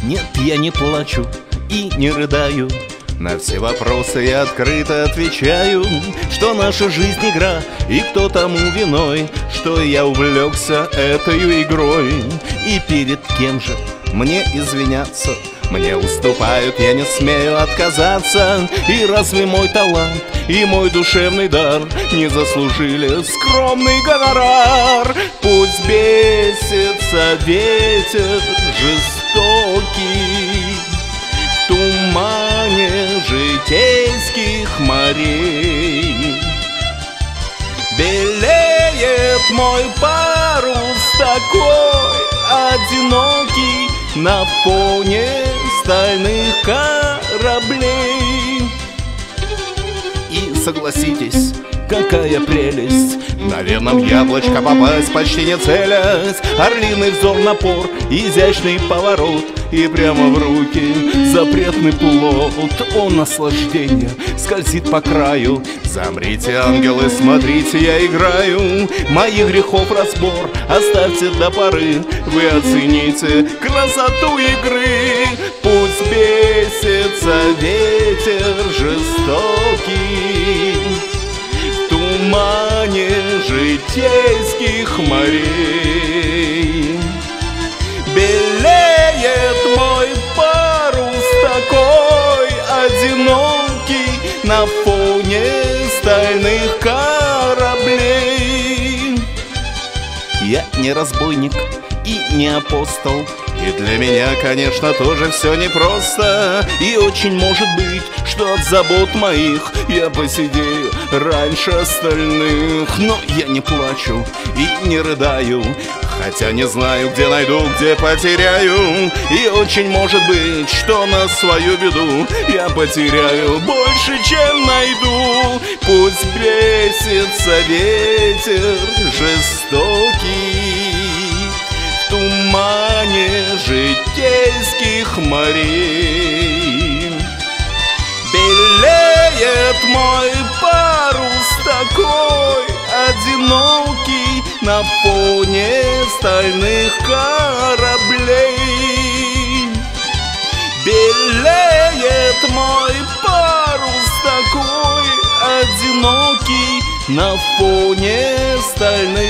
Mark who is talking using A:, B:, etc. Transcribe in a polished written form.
A: Нет, я не плачу и не рыдаю. На все вопросы я открыто отвечаю, что наша жизнь игра, и кто тому виной, что я увлекся этой игрой. И перед кем же мне извиняться? Мне уступают, я не смею отказаться. И разве мой талант и мой душевный дар не заслужили скромный гонорар? Пусть бесится ветер жестокий в тумане житейских морей. Белеет мой парус такой одинокий на фоне стальных кораблей. И согласитесь, какая прелесть на верном яблочко попасть, почти не целясь. Орлиный взор, напор, изящный поворот, и прямо в руки запретный плод. О, наслаждение скользит по краю. Замрите, ангелы, смотрите, я играю. Моих грехов разбор оставьте до поры. Вы оцените красоту игры. Пусть бесится ветер жестокий в тумане житейских морей. Белеет мой парус такой одинокий на фоне стальных кораблей. Я не разбойник и не апостол, и для меня, конечно, тоже все непросто. И очень может быть, что от забот моих я посидею раньше остальных. Но я не плачу и не рыдаю, хотя не знаю, где найду, где потеряю. И очень может быть, что на свою беду я потеряю больше, чем найду. Пусть бесится ветер жестокий в тумане житейских морей. Белеет мой парус такой одинокий на фоне стальных кораблей. Белеет мой парус такой одинокий на фоне стальных